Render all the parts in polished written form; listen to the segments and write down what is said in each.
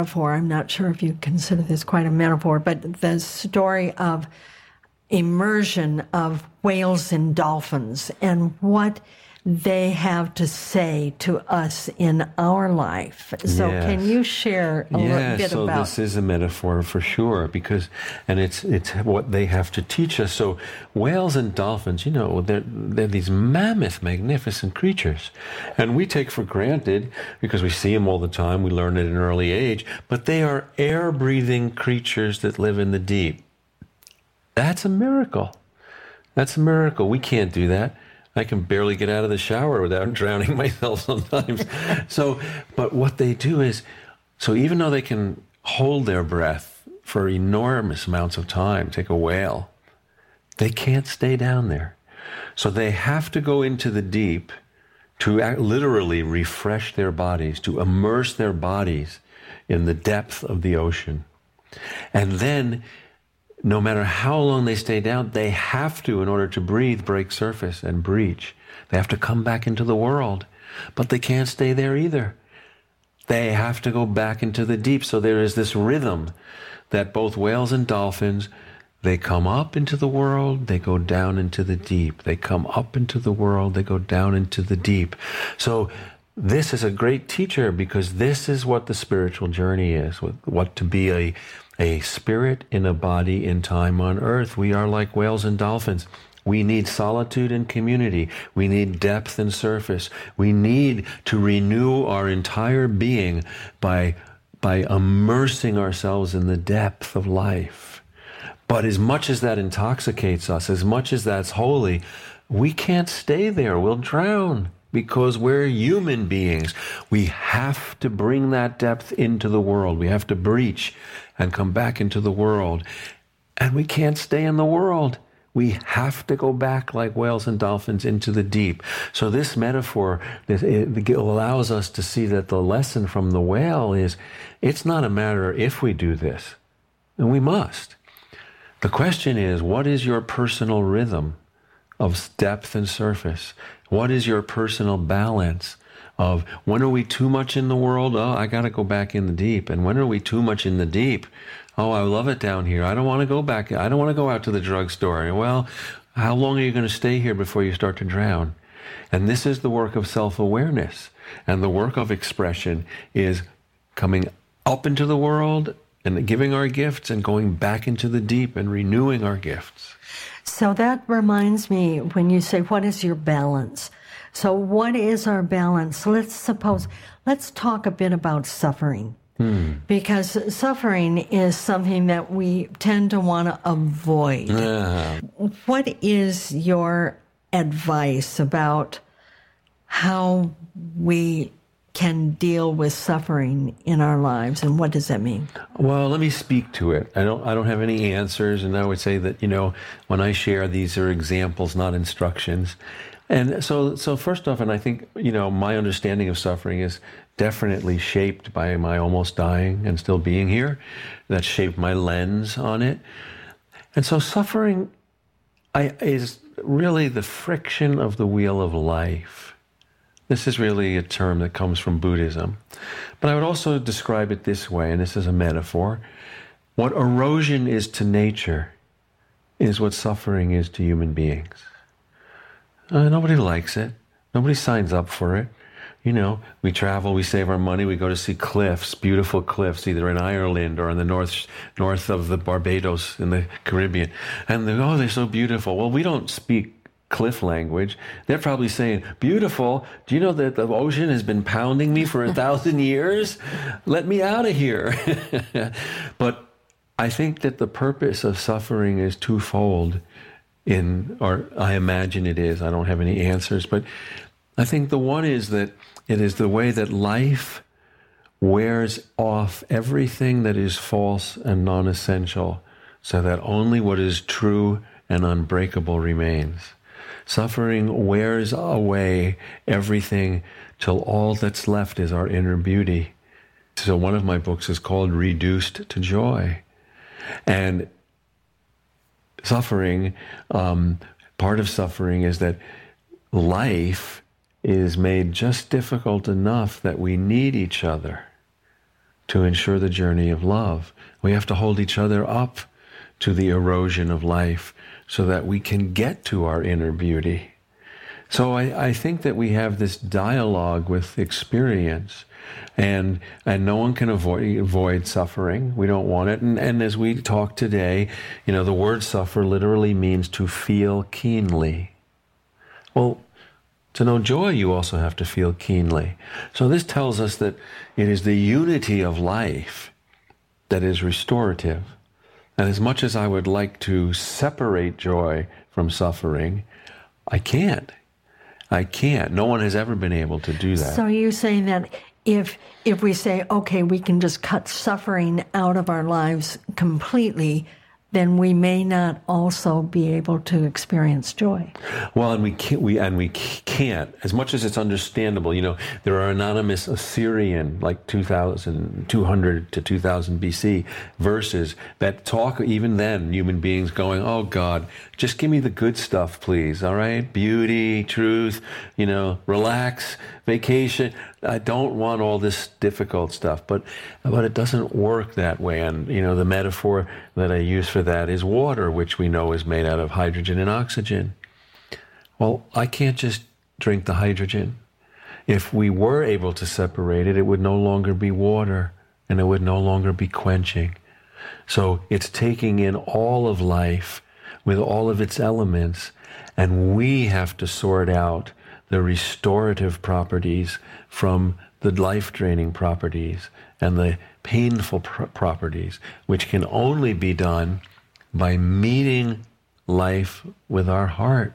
metaphor. I'm not sure if you consider this quite a metaphor, but the story of immersion of whales and dolphins and what they have to say to us in our life. So can you share a little bit so about... this is a metaphor for sure, and it's what they have to teach us. So whales and dolphins, they're these mammoth, magnificent creatures. And we take for granted, because we see them all the time, we learn at an early age, but they are air-breathing creatures that live in the deep. That's a miracle. That's a miracle. We can't do that. I can barely get out of the shower without drowning myself sometimes. But what they do is, so even though they can hold their breath for enormous amounts of time, take a whale, they can't stay down there. So they have to go into the deep to literally refresh their bodies, to immerse their bodies in the depth of the ocean. And then, no matter how long they stay down, they have to, in order to breathe, break surface and breach. They have to come back into the world, but they can't stay there either. They have to go back into the deep. So there is this rhythm that both whales and dolphins, they come up into the world, they go down into the deep. They come up into the world, they go down into the deep. So this is a great teacher, because this is what the spiritual journey is, what to be a spirit in a body in time on earth. We are like whales and dolphins. We need solitude and community. We need depth and surface. We need to renew our entire being by immersing ourselves in the depth of life. But as much as that intoxicates us, as much as that's holy, we can't stay there. We'll drown, because we're human beings. We have to bring that depth into the world. We have to breach and come back into the world. And we can't stay in the world. We have to go back like whales and dolphins into the deep. So this metaphor, it allows us to see that the lesson from the whale is, it's not a matter if we do this, and we must. The question is, what is your personal rhythm of depth and surface? What is your personal balance of, when are we too much in the world? Oh, I got to go back in the deep. And when are we too much in the deep? Oh, I love it down here. I don't want to go back. I don't want to go out to the drugstore. Well, how long are you going to stay here before you start to drown? And this is the work of self-awareness. And the work of expression is coming up into the world and giving our gifts and going back into the deep and renewing our gifts. So that reminds me, when you say, what is your balance? So what is our balance? Let's talk a bit about suffering. Because suffering is something that we tend to want to avoid. What is your advice about how we can deal with suffering in our lives, and what does that mean? Well, let me speak to it. I don't have any answers, and I would say that, when I share, these are examples, not instructions. And so first off, and I think, my understanding of suffering is definitely shaped by my almost dying and still being here. That shaped my lens on it. And so suffering is really the friction of the wheel of life. This is really a term that comes from Buddhism. But I would also describe it this way, and this is a metaphor. What erosion is to nature is what suffering is to human beings. Nobody likes it. Nobody signs up for it. We travel, we save our money, we go to see cliffs, beautiful cliffs, either in Ireland or in the north of the Barbados in the Caribbean. And they're so beautiful. Well, we don't speak cliff language. They're probably saying, beautiful, do you know that the ocean has been pounding me for 1,000 years? Let me out of here. But I think that the purpose of suffering is twofold, or I imagine it is. I don't have any answers, but I think the one is that it is the way that life wears off everything that is false and non-essential, so that only what is true and unbreakable remains. Suffering wears away everything till all that's left is our inner beauty. So one of my books is called Reduced to Joy. And suffering, part of suffering is that life is made just difficult enough that we need each other to ensure the journey of love. We have to hold each other up to the erosion of life so that we can get to our inner beauty. So I think that we have this dialogue with experience, and no one can avoid suffering. We don't want it. And as we talk today, the word suffer literally means to feel keenly. Well, to know joy, you also have to feel keenly. So this tells us that it is the unity of life that is restorative. And as much as I would like to separate joy from suffering, I can't. No one has ever been able to do that. So you're saying that if we say, okay, we can just cut suffering out of our lives completely, then we may not also be able to experience joy. Well, and we can't. As much as it's understandable, there are anonymous Assyrian, like 200 to 2000 BC, verses that talk, even then, human beings going, oh God, just give me the good stuff, please, all right? Beauty, truth, relax, vacation. I don't want all this difficult stuff, but it doesn't work that way. And, the metaphor that I use for that is water, which we know is made out of hydrogen and oxygen. Well, I can't just drink the hydrogen. If we were able to separate it, it would no longer be water, and it would no longer be quenching. So it's taking in all of life with all of its elements, and we have to sort out the restorative properties from the life-draining properties and the painful properties, which can only be done by meeting life with our heart.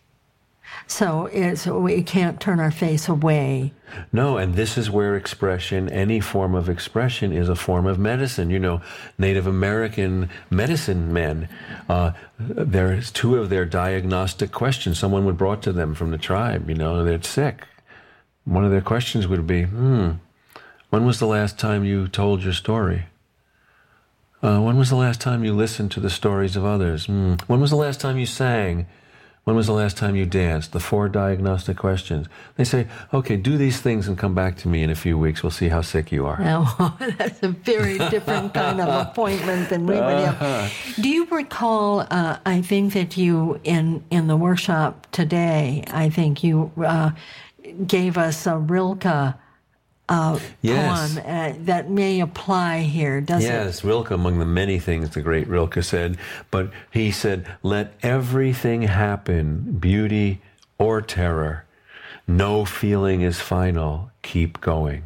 So we can't turn our face away. No, and this is where expression, any form of expression, is a form of medicine. Native American medicine men, there's two of their diagnostic questions someone would brought to them from the tribe, they're sick. One of their questions would be, when was the last time you told your story? When was the last time you listened to the stories of others? When was the last time you sang? When was the last time you danced? The 4 diagnostic questions. They say, okay, do these things and come back to me in a few weeks. We'll see how sick you are. Oh, that's a very different kind of appointment than we would have. Do you recall, I think that you, in the workshop today, I think you gave us a Rilke yes. poem that may apply here, doesn't it? Yes, Rilke, among the many things the great Rilke said, but he said, let everything happen, beauty or terror. No feeling is final, keep going.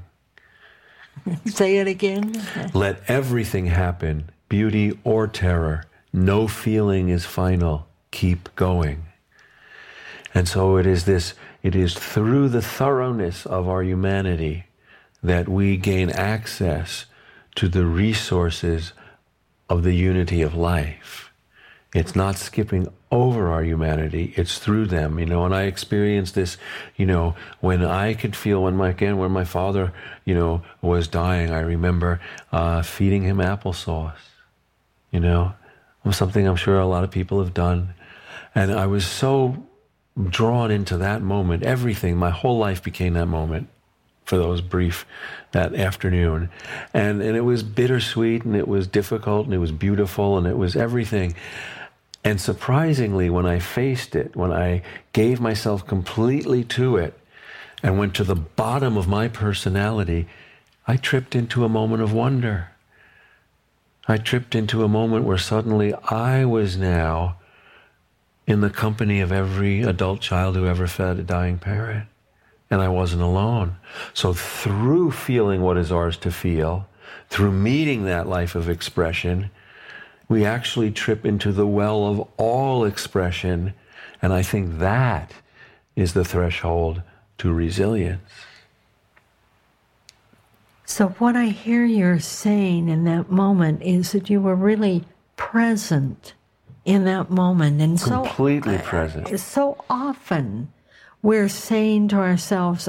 Say it again. Let everything happen, beauty or terror. No feeling is final, keep going. And so it is through the thoroughness of our humanity that we gain access to the resources of the unity of life. It's not skipping over our humanity, it's through them, and I experienced this, when I could feel, when my father, was dying, I remember feeding him applesauce, something I'm sure a lot of people have done. And I was so drawn into that moment, everything, my whole life became that moment. For that afternoon. And it was bittersweet, and it was difficult, and it was beautiful, and it was everything. And surprisingly, when I faced it, when I gave myself completely to it, and went to the bottom of my personality, I tripped into a moment of wonder. I tripped into a moment where suddenly I was now in the company of every adult child who ever fed a dying parent. And I wasn't alone. So through feeling what is ours to feel, through meeting that life of expression, we actually trip into the well of all expression. And I think that is the threshold to resilience. So what I hear you're saying in that moment is that you were really present in that moment. And completely present. So often we're saying to ourselves,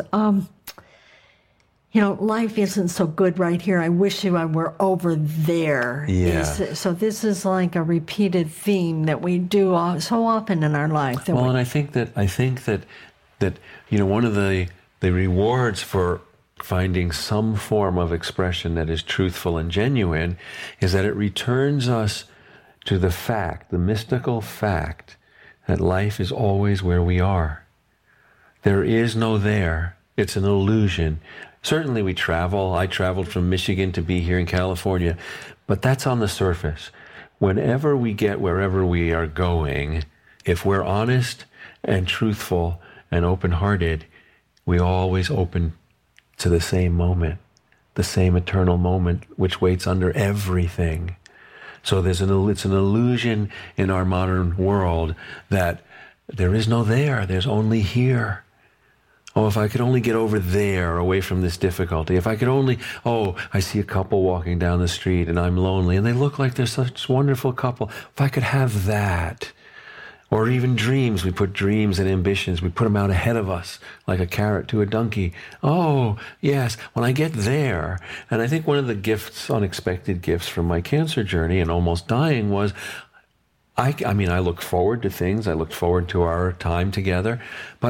life isn't so good right here. I wish I were over there. Yeah. So this is like a repeated theme that we do so often in our life. And I think that one of the rewards for finding some form of expression that is truthful and genuine, is that it returns us to the fact, the mystical fact, that life is always where we are. There is no there. It's an illusion. Certainly we travel. I traveled from Michigan to be here in California, but that's on the surface. Whenever we get wherever we are going, if we're honest and truthful and open-hearted, we always open to the same moment, the same eternal moment which waits under everything. So it's an illusion in our modern world that there is no there, there's only here. Oh, if I could only get over there, away from this difficulty. If I could only, I see a couple walking down the street and I'm lonely and they look like they're such a wonderful couple. If I could have that. Or even dreams. We put dreams and ambitions, we put them out ahead of us like a carrot to a donkey. Oh, yes, when I get there. And I think one of the gifts, unexpected gifts from my cancer journey and almost dying was, I look forward to things. I looked forward to our time together. But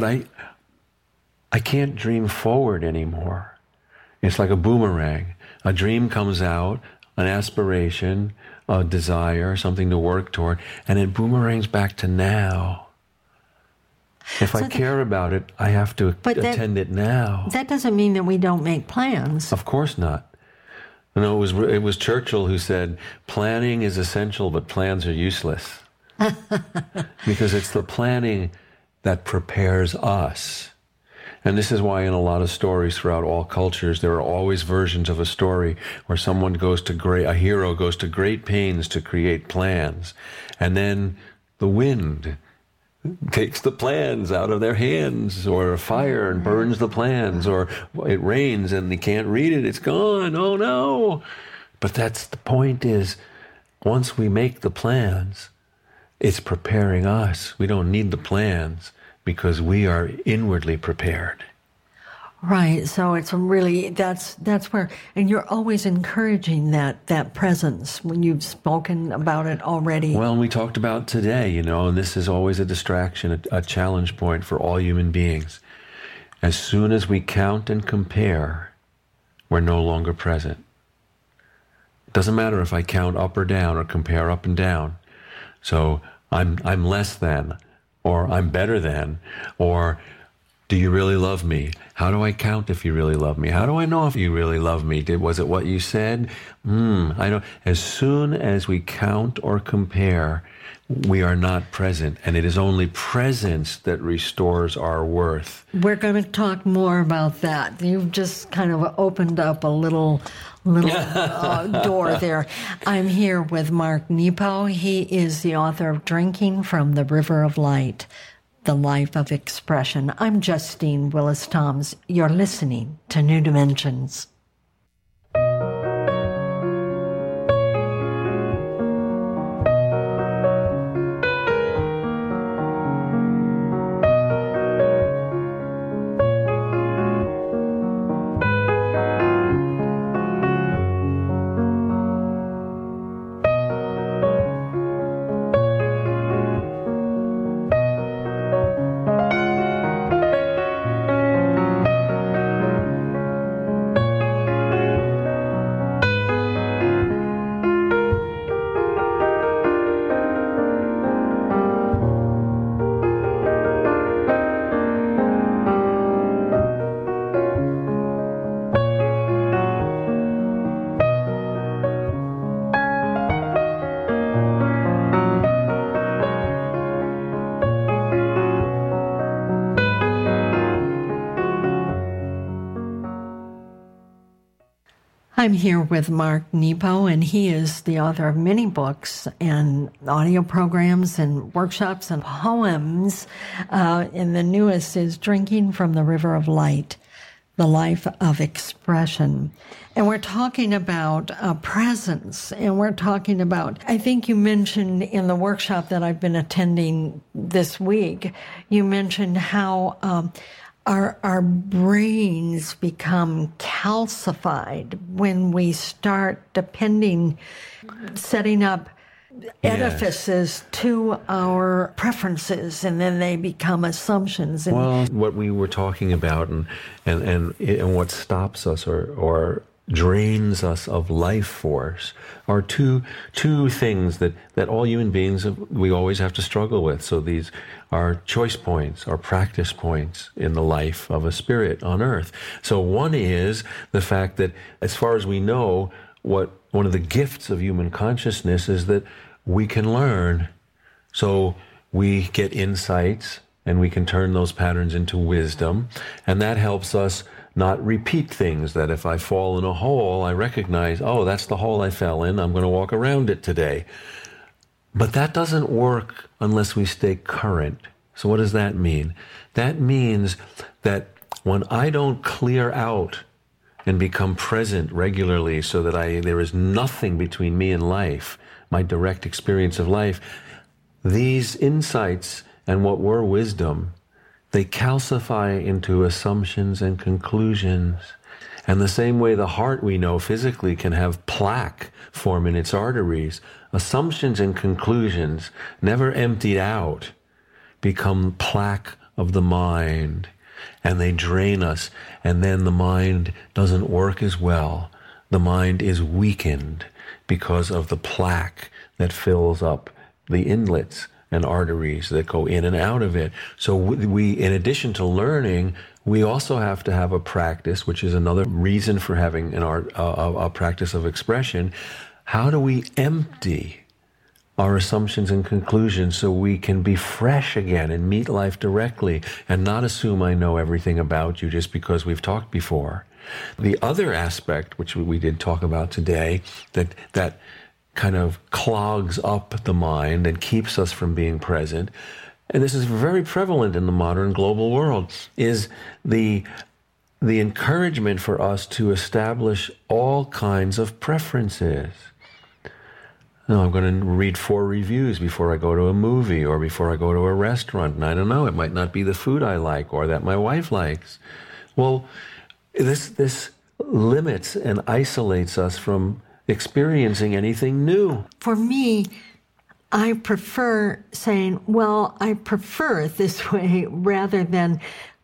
I can't dream forward anymore. It's like a boomerang. A dream comes out, an aspiration, a desire, something to work toward, and it boomerangs back to now. If I care about it, I have to attend it now. That doesn't mean that we don't make plans. Of course not. No, it was Churchill who said, planning is essential, but plans are useless. Because it's the planning that prepares us. And this is why in a lot of stories throughout all cultures, there are always versions of a story where a hero goes to great pains to create plans. And then the wind takes the plans out of their hands, or fire and burns the plans, or it rains and they can't read it. It's gone. Oh no. But that's the point is, once we make the plans, it's preparing us. We don't need the plans, because we are inwardly prepared. Right. So it's really, that's where, and you're always encouraging that presence when you've spoken about it already. Well, we talked about today, and this is always a distraction, a challenge point for all human beings. As soon as we count and compare, we're no longer present. It doesn't matter if I count up or down or compare up and down. So I'm less than, or I'm better than, or do you really love me? How do I count if you really love me? How do I know if you really love me? Was it what you said? I don't. As soon as we count or compare, we are not present, and it is only presence that restores our worth. We're going to talk more about that. You've just kind of opened up a little door there. I'm here with Mark Nepo. He is the author of Drinking from the River of Light, The Life of Expression. I'm Justine Willis-Toms. You're listening to New Dimensions. I'm here with Mark Nepo, and he is the author of many books and audio programs and workshops and poems. And the newest is Drinking from the River of Light, The Life of Expression. And we're talking about presence, and we're talking about, I think you mentioned in the workshop that I've been attending this week, you mentioned how our brains become calcified when we start setting up edifices to our preferences, and then they become assumptions. And well, what we were talking about and what stops us or drains us of life force are two things that all human beings we always have to struggle with. So these are choice points, are practice points in the life of a spirit on earth. So one is the fact that, as far as we know, one of the gifts of human consciousness is that we can learn. So we get insights and we can turn those patterns into wisdom, and that helps us not repeat things. That if I fall in a hole, I recognize, oh, that's the hole I fell in, I'm going to walk around it today. But that doesn't work unless we stay current. So what does that mean? That means that when I don't clear out and become present regularly so that there is nothing between me and life, my direct experience of life, these insights and what were wisdom, they calcify into assumptions and conclusions. And the same way the heart, we know physically, can have plaque form in its arteries, assumptions and conclusions, never emptied out, become plaque of the mind. And they drain us, and then the mind doesn't work as well. The mind is weakened because of the plaque that fills up the inlets and arteries that go in and out of it. So we, in addition to learning, we also have to have a practice, which is another reason for having a practice of expression. How do we empty our assumptions and conclusions so we can be fresh again and meet life directly and not assume I know everything about you just because we've talked before? The other aspect, which we did talk about today, that kind of clogs up the mind and keeps us from being present, and this is very prevalent in the modern global world, is the encouragement for us to establish all kinds of preferences. No, I'm going to read 4 reviews before I go to a movie or before I go to a restaurant. And I don't know, it might not be the food I like or that my wife likes. Well, this limits and isolates us from experiencing anything new. For me, I prefer saying, well, I prefer it this way rather than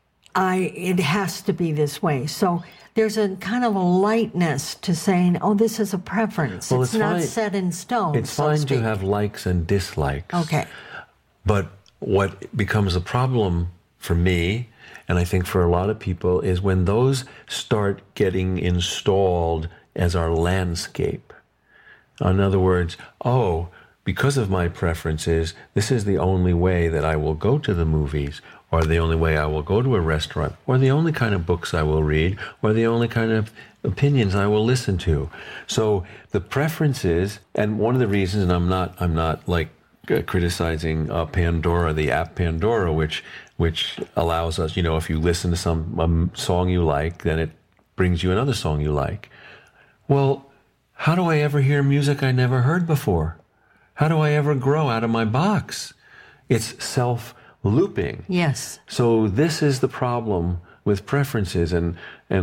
it has to be this way. So there's a kind of a lightness to saying, oh, this is a preference. Well, it's not set in stone. It's fine to have likes and dislikes. Okay. But what becomes a problem for me, and I think for a lot of people, is when those start getting installed as our landscape. In other words, oh, because of my preferences, this is the only way that I will go to the movies, or the only way I will go to a restaurant, or the only kind of books I will read, or the only kind of opinions I will listen to. So the preferences, and one of the reasons, and I'm not like criticizing Pandora, the app Pandora, which allows us, if you listen to some song you like, then it brings you another song you like. Well, how do I ever hear music I never heard before? How do I ever grow out of my box? It's self-looping. Yes. So this is the problem with preferences, and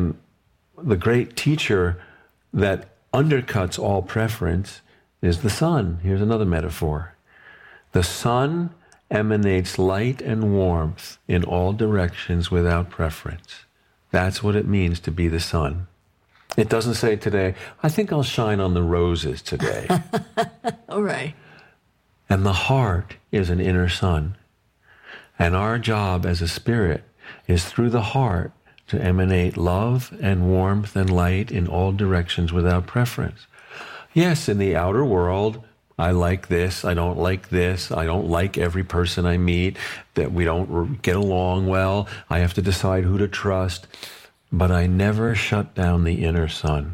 the great teacher that undercuts all preference is the sun. Here's another metaphor. The sun emanates light and warmth in all directions without preference. That's what it means to be the sun. It doesn't say today, I think I'll shine on the roses today. All right. And the heart is an inner sun. And our job as a spirit is through the heart to emanate love and warmth and light in all directions without preference. Yes, in the outer world, I like this, I don't like this, I don't like every person I meet, that we don't get along well, I have to decide who to trust. But I never shut down the inner sun.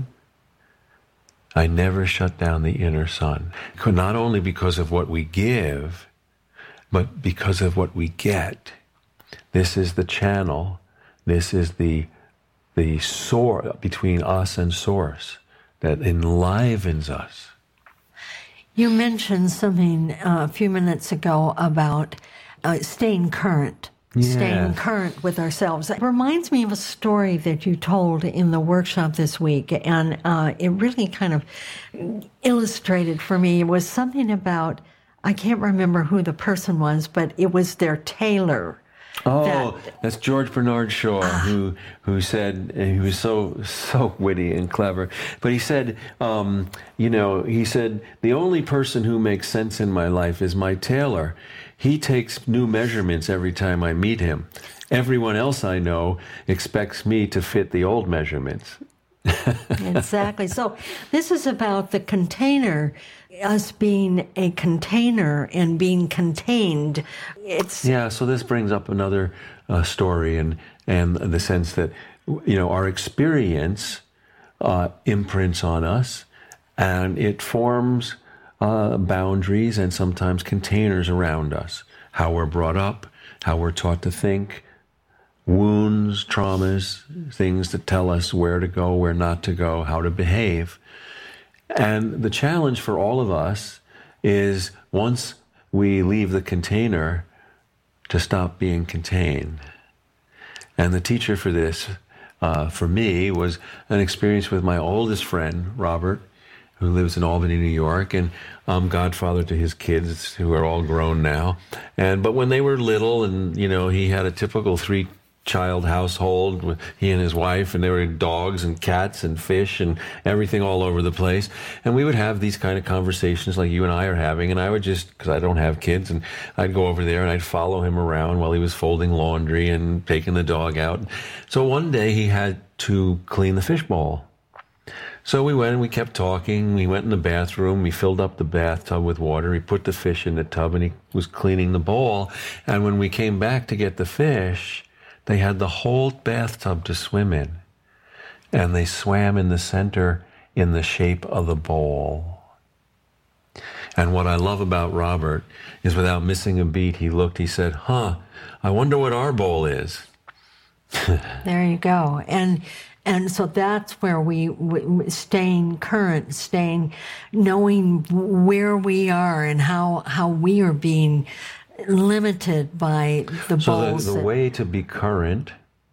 I never shut down the inner sun. Not only because of what we give, but because of what we get. This is the channel. This is the source between us and source that enlivens us. You mentioned something a few minutes ago about staying current. staying current with ourselves. It reminds me of a story that you told in the workshop this week, and it really kind of illustrated for me. It was something about, I can't remember who the person was, but it was their tailor. That's George Bernard Shaw, who said, and he was so witty and clever, but he said, he said, the only person who makes sense in my life is my tailor. He takes new measurements every time I meet him. Everyone else I know expects me to fit the old measurements. Exactly. So this is about the container, us being a container and being contained. So this brings up another story, and the sense that our experience imprints on us, and it forms boundaries and sometimes containers around us. How we're brought up, how we're taught to think, wounds, traumas, things that tell us where to go, where not to go, how to behave. And the challenge for all of us is, once we leave the container, to stop being contained. And the teacher for this, for me, was an experience with my oldest friend, Robert, who lives in Albany, New York, and I'm godfather to his kids, who are all grown now. But when they were little, and he had a typical 3-child household with he and his wife, and there were dogs and cats and fish and everything all over the place. And we would have these kind of conversations like you and I are having, and I would just, because I don't have kids, and I'd go over there and I'd follow him around while he was folding laundry and taking the dog out. So one day he had to clean the fishbowl. So we went and we kept talking. We went in the bathroom. We filled up the bathtub with water. He put the fish in the tub, and he was cleaning the bowl. And when we came back to get the fish, they had the whole bathtub to swim in. And they swam in the center in the shape of the bowl. And what I love about Robert is, without missing a beat, he said, I wonder what our bowl is. There you go. And so that's where we staying current, knowing where we are and how we are being limited by the bowls. So the way to be current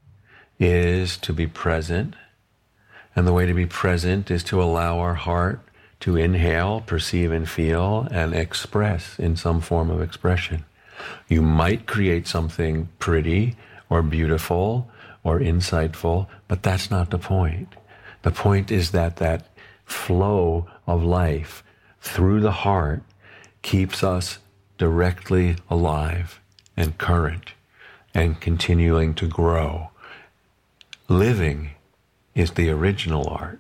is to be present. And the way to be present is to allow our heart to inhale, perceive and feel, and express in some form of expression. You might create something pretty or beautiful or insightful, but that's not the point. The point is that flow of life through the heart keeps us directly alive and current and continuing to grow. Living is the original art.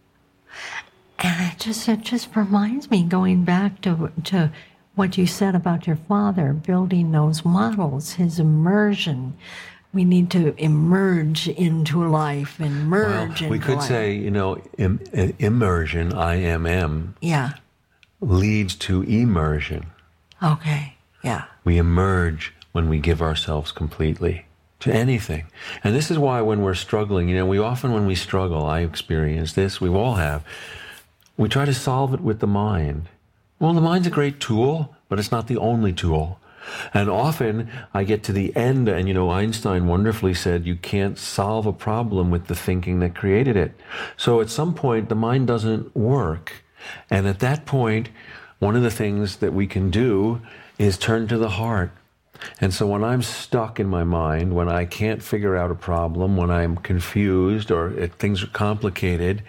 And it just reminds me, going back to what you said about your father, building those models, his immersion. We need to emerge into life and merge into life. We could say, immersion, IMM, leads to immersion. Okay, yeah. We emerge when we give ourselves completely to anything. And this is why when we're struggling, when we struggle, I experience this, we all have, we try to solve it with the mind. Well, the mind's a great tool, but it's not the only tool. And often I get to the end, and Einstein wonderfully said, you can't solve a problem with the thinking that created it. So at some point, the mind doesn't work. And at that point, one of the things that we can do is turn to the heart. And so when I'm stuck in my mind, when I can't figure out a problem, when I'm confused or things are complicated,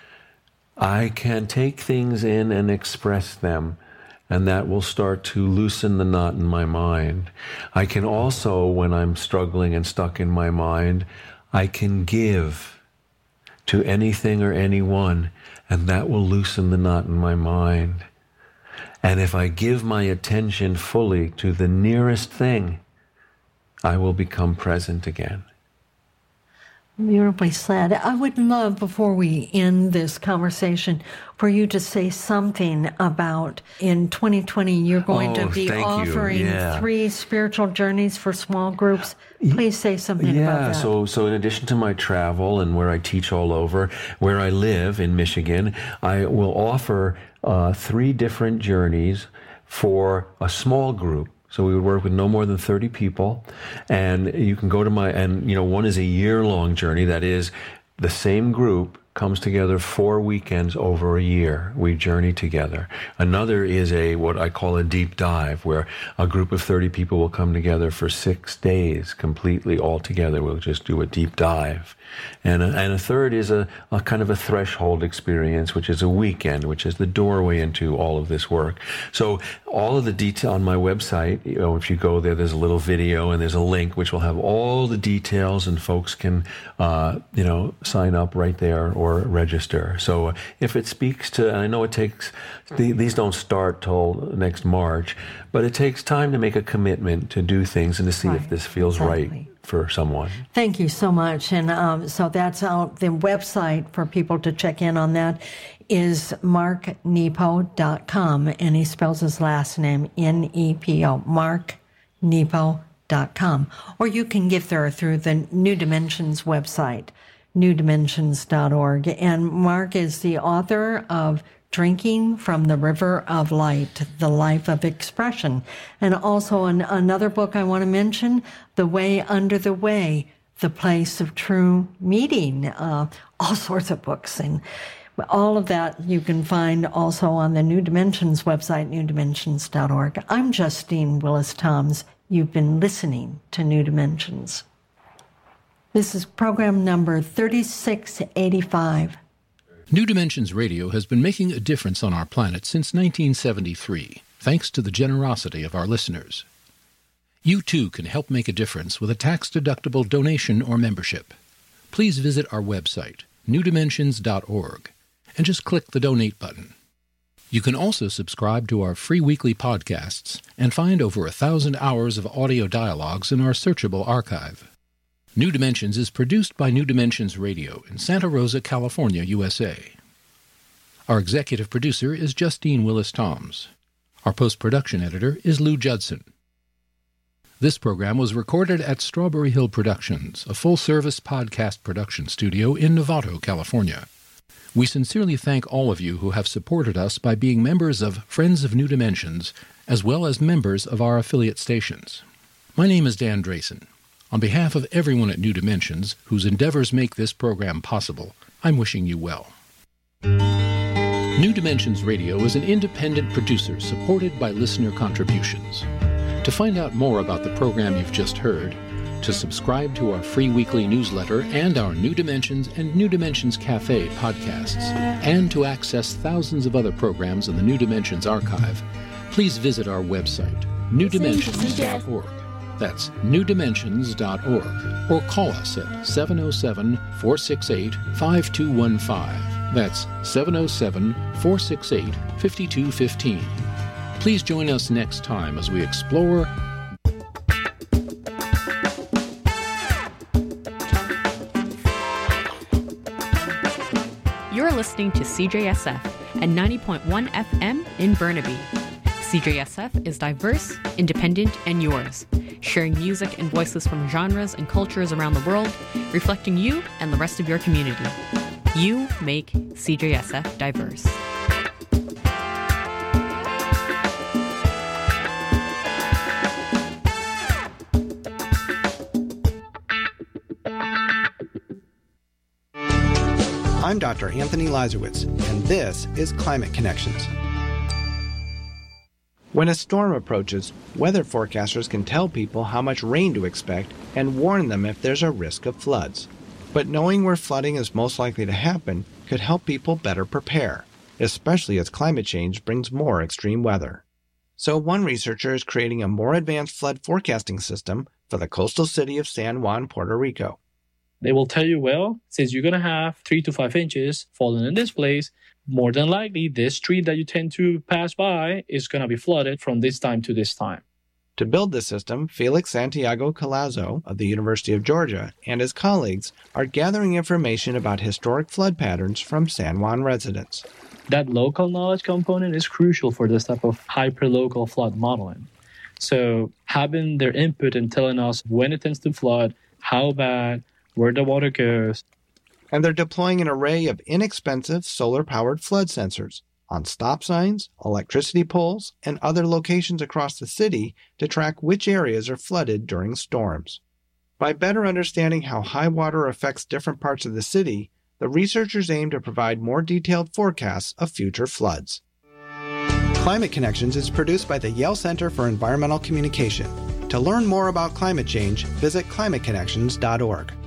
I can take things in and express them. And that will start to loosen the knot in my mind. I can also, when I'm struggling and stuck in my mind, I can give to anything or anyone, and that will loosen the knot in my mind. And if I give my attention fully to the nearest thing, I will become present again. Beautifully said. I would love, before we end this conversation, for you to say something about, in 2020, you're going to be offering 3 spiritual journeys for small groups. Please say something about that. So in addition to my travel and where I teach all over, where I live in Michigan, I will offer 3 different journeys for a small group. So we would work with no more than 30 people. And you can go to one is a year-long journey. That is, the same group comes together 4 weekends over a year. We journey together. Another is what I call a deep dive, where a group of 30 people will come together for 6 days completely all together. We'll just do a deep dive. And a third is a kind of a threshold experience, which is a weekend, which is the doorway into all of this work. So all of the detail on my website, if you go there, there's a little video and there's a link which will have all the details, and folks can, sign up right there or register. So if it speaks to, and I know it takes, these don't start till next March, but it takes time to make a commitment to do things and to see if this feels right for someone. Thank you so much. And so that's out. The website for people to check in on that is marknepo.com, and he spells his last name Nepo, marknepo.com. Or you can get there through the New Dimensions website, newdimensions.org. And Mark is the author of Drinking from the River of Light, The Life of Expression. And also another book I want to mention, The Way Under the Way, The Place of True Meeting. All sorts of books. And all of that you can find also on the New Dimensions website, newdimensions.org. I'm Justine Willis-Toms. You've been listening to New Dimensions. This is program number 3685. New Dimensions Radio has been making a difference on our planet since 1973, thanks to the generosity of our listeners. You too can help make a difference with a tax-deductible donation or membership. Please visit our website, newdimensions.org, and just click the Donate button. You can also subscribe to our free weekly podcasts and find over 1,000 hours of audio dialogues in our searchable archive. New Dimensions is produced by New Dimensions Radio in Santa Rosa, California, USA. Our executive producer is Justine Willis-Toms. Our post-production editor is Lou Judson. This program was recorded at Strawberry Hill Productions, a full-service podcast production studio in Novato, California. We sincerely thank all of you who have supported us by being members of Friends of New Dimensions, as well as members of our affiliate stations. My name is Dan Drayson. On behalf of everyone at New Dimensions, whose endeavors make this program possible, I'm wishing you well. New Dimensions Radio is an independent producer supported by listener contributions. To find out more about the program you've just heard, to subscribe to our free weekly newsletter and our New Dimensions and New Dimensions Cafe podcasts, and to access thousands of other programs in the New Dimensions archive, please visit our website, newdimensions.org. That's newdimensions.org, or call us at 707-468-5215. That's 707-468-5215. Please join us next time as we explore You're listening to CJSF at 90.1 FM in Burnaby. CJSF is diverse, independent, and yours, sharing music and voices from genres and cultures around the world, reflecting you and the rest of your community. You make CJSF diverse. I'm Dr. Anthony Lazarowitz, and this is Climate Connections. When a storm approaches, weather forecasters can tell people how much rain to expect and warn them if there's a risk of floods. But knowing where flooding is most likely to happen could help people better prepare, especially as climate change brings more extreme weather. So one researcher is creating a more advanced flood forecasting system for the coastal city of San Juan, Puerto Rico. They will tell you, well, since you're going to have 3 to 5 inches falling in this place, more than likely this street that you tend to pass by is going to be flooded from this time to this time. To build this system, Felix Santiago Collazo of the University of Georgia and his colleagues are gathering information about historic flood patterns from San Juan residents. That local knowledge component is crucial for this type of hyperlocal flood modeling. So having their input and telling us when it tends to flood, how bad, where the water goes. And they're deploying an array of inexpensive solar-powered flood sensors, on stop signs, electricity poles, and other locations across the city to track which areas are flooded during storms. By better understanding how high water affects different parts of the city, the researchers aim to provide more detailed forecasts of future floods. Climate Connections is produced by the Yale Center for Environmental Communication. To learn more about climate change, visit climateconnections.org.